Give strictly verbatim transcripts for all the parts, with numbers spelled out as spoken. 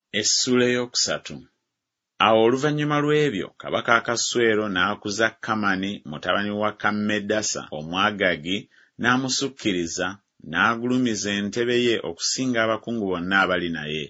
Essula eyokusatu. Awo oluvannyuma lw'ebyo kabaka Akaswero n'akuza Kamani mutabani wa Kammedasa Omwagagi n'amusukkiriza n'agulumiza entebe ye okusinga abakungu bonna abali naye.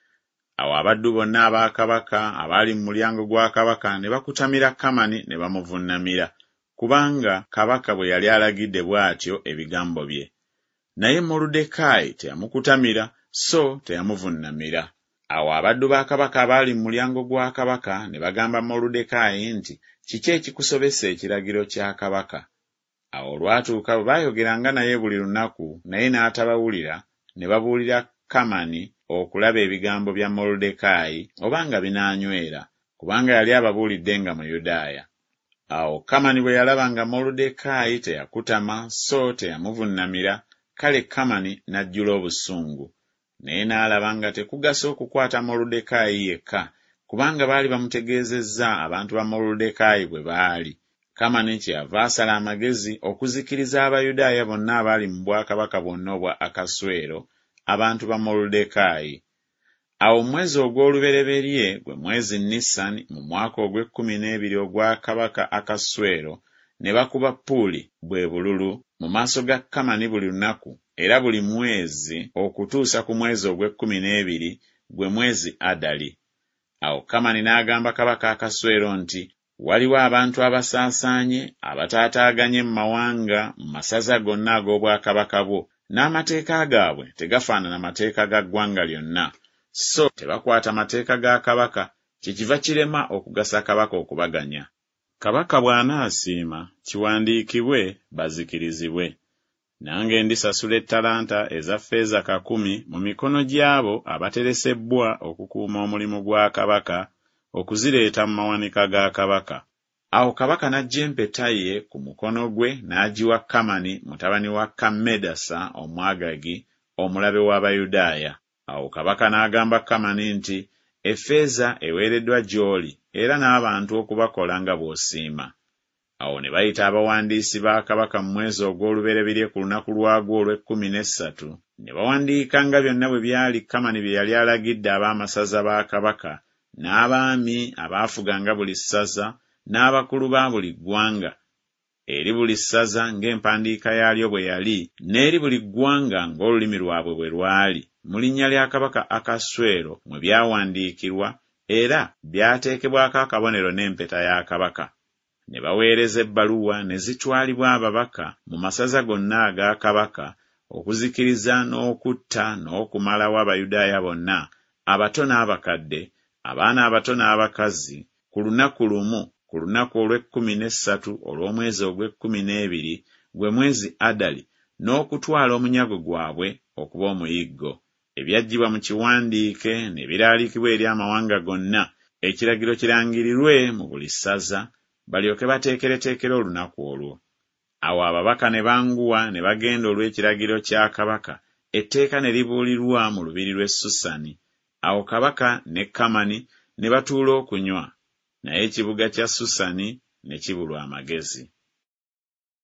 Awo abaddu bonna aba kabaka abaali mu mulyango gwa kabaka ne bakutamira Kamani ne bamuvunnamira, kubanga kabaka bwe yali alagidde bw'atyo ebigambo bye. Naye Moludekaayi teyamukutamira so teyamuvunnamira. Awo abaddu ba kabaka abaali mu mulyango gwa kabaka ne bagamba Moludekaayi nti, kiki ekikusobesa ekiragiro kya kabaka? Awo olwatuuka bwe baayogeranga naye buli lunaku naye n'atabawulira, ne babuulira Kamani okulaba ebigambo bya Moludekaayi obanga binaanywera, kubanga yali ababuulidde nga mu Yudaaya. Awo Kamani bwe yalaba nga Moludekaayi teyakutama so teyamuvunnamira, kale Kamani n'ajjula obusungu. Naye n'alaba nga tekugasa okukwata Moludekaayi yekka, kubanga baali bamutegeezezza abantu ba Moludekaayi bwe baali. Kamani kyeyava asala amagezi okuzikiriza Abayudaaya bonna abaali mu bwakabaka bwonna obwa Akaswero, abantu ba Moludekaayi. Awo omwezi ogw'olubereberye gwe mwezi Nisani mu mwaka ogw'ekkumi n'ebiri ogwa kabaka Akaswero, ne bakuba Puuli bwe bululu mu maaso ga Kamani buli lunaku, era buli mwezi okutuusa ku mwezi ogw'ekkumi n'ebiri gwe mwezi Adali. Awo Kamani n'agamba kabaka Akaswero nti, waliwo abantu abasaasaanye abataataaganye mu mawanga mu masaza gonna ag'obwakabaka bwo, n'amateeka gaabwe tegafaanana mateeka ga ggwanga lyonna, so tebakwata mateeka ga kabaka, kyekiva kirema okugasa kabaka okubaganya. Kabaka bw'anaasiima kiwandiikibwe bazikirizibwe. Nange ndisasula ettalanta eza ffeeza kakumi mu mikono gy'abo abateresebbwa okukuuma omulimu gwa kabaka okuzireeta mu mawanika ga kabaka. Awo kabaka n'aggya empeta ye ku mukono gwe n'agiwa Kamani mutabani wa Kammedasa Omwagagi, omulabe w'Abayudaaya. Awo kabaka n'agamba Kamani nti, effeeza eweereddwa gy'oli era n'abantu okubakola nga bw'osiima. Awo ne bayita abawandiisi ba kabaka mu mwezi ogw'olubereberye ku lunaku lwagwo olw'ekkumi n'essatu, ne bawandiika nga byonna bwe byali Kamani bye yali alagidde ab'amasaza ba kabaka, n'abaami abaafuganga buli ssaza, n'abakulu ba buli ggwanga, eri buli ssaza ng'empandiika yaalyo bwe yali, n'eri buli ggwanga ng'olulimi lwabwe bwe lwali, mu linnya lya kabaka Akaswero mwe byawandiikirwa, era byateekebwako akabonero n'empeta ya kabaka. Ne baweereza ebbaluwa ne zitwalibwa ababaka mu masaza gonna aga kabaka okuzikiriza n'okutta n'okumalawo Abayudaaya bonna, abato n'abakadde, abaana abato n'abakazi, ku lunaku lumu, ku lunaku olw'ekkumi n'essatu olw'omwezi ogw'ekkumi n'ebiri gwe mwezi Adali, n'okutwala omunyago gwabwe okuba omuyiggo. Ebyaggyibwa mu kiwandiike ne biraalikibwa eri amawanga gonna, ekiragiro kirangirirwe mu buli ssaza, balyoke bateekereteekere olunaku olwo. Awo ababaka ne banguwa ne bagenda olw'ekiragiro kya kabaka, etteeka ne libuulirwa mu lubiri lw'e Susani. Awo kabaka ne Kamani ne batuula okunywa, naye ekibuga kya Susani ne kibulwa amagezi.